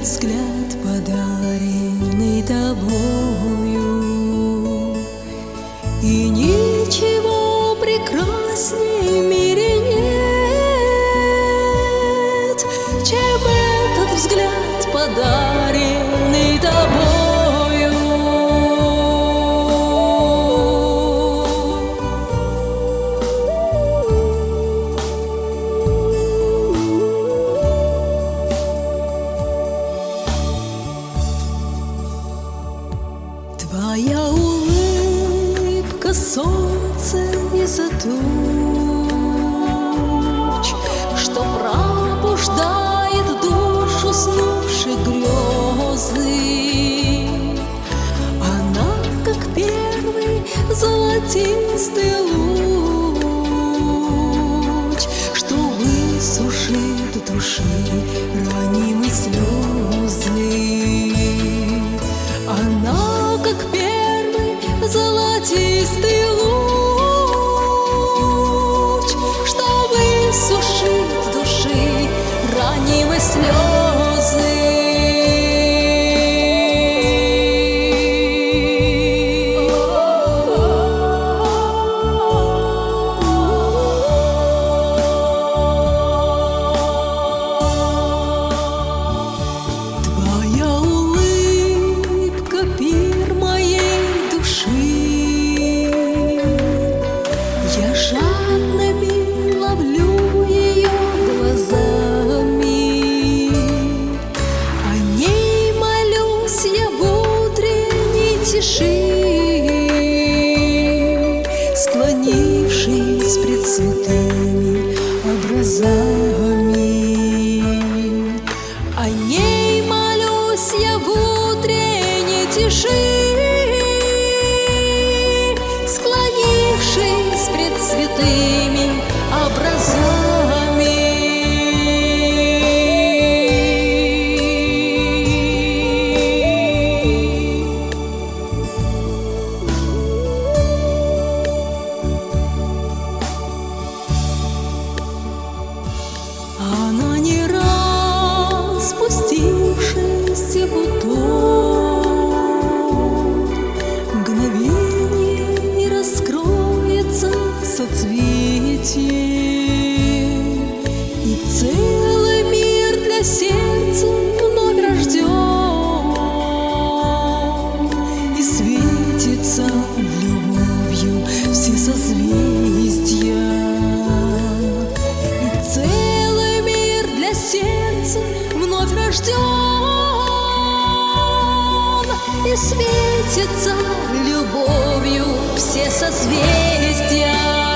взгляд, подаренный тобою, и ничего прекрасней в мире нет, чем этот взгляд, подаренный тобою. Твоя улыбка, солнце из-за туч, что пробуждает душу снувшей грезы. Она, как первый золотистый луч, что высушит души ранимые слезы. Она, как первый золотистый луч, что высушит души ранимые слезы. Твоя улыбка — пир моей души. Я жадными ловлю ее глазами, о ней молюсь я в утренней тиши, склонившись пред святыми образами. О ней молюсь я в утренней тиши, склонившись пред святыми образами. Она не распустившийся бутон, мгновенье и раскроется соцветие, и целый мир для сердца вновь рожден, и светится любовью все созвездия, и целый мир для сердца вновь рожден, и светится любовью все созвездия.